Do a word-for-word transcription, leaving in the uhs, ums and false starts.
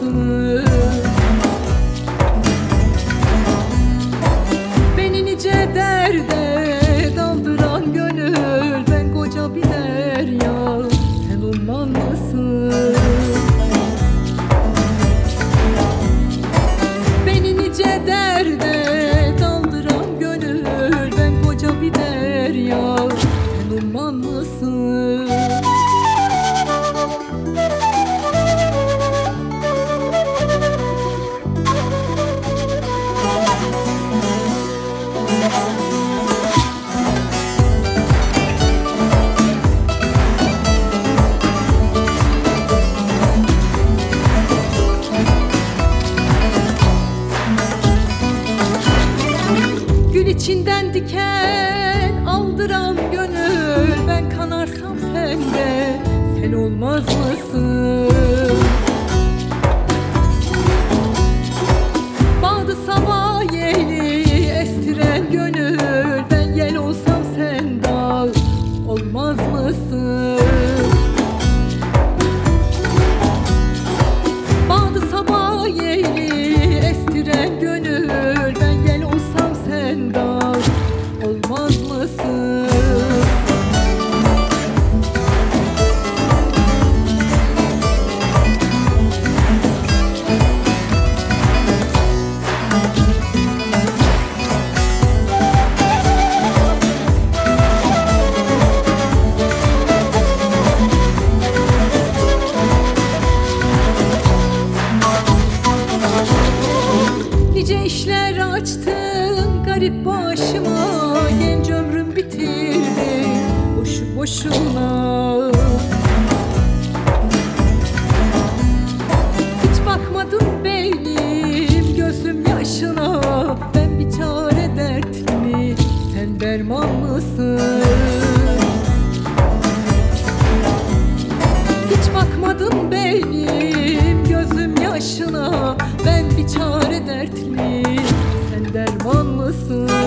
mısın? Beni nice derde daldıran gönül, ben koca bir derya, sen umman mısın? Beni nice derde daldıran gönül, ben koca bir derya, sen umman mısın? Gül içinden diken aldıran gönül, ben kanarsam sende, sen olmaz mısın? Bağdı sabah yeli estiren gönül, ben yel olsam sen dağ, olmaz mısın? Bağdı sabah yeli estiren gönül, ben yel olsam sen dağ, olmaz mısın? Nice işler açtın garip başıma, genç ömrüm bitirdi boşu boşuna. Hiç bakmadın benim gözüm yaşına, ben bir çare dertli, sen derman mısın? Hiç bakmadın benim gözüm yaşına, ben bir çare dertli, sen derman mısın?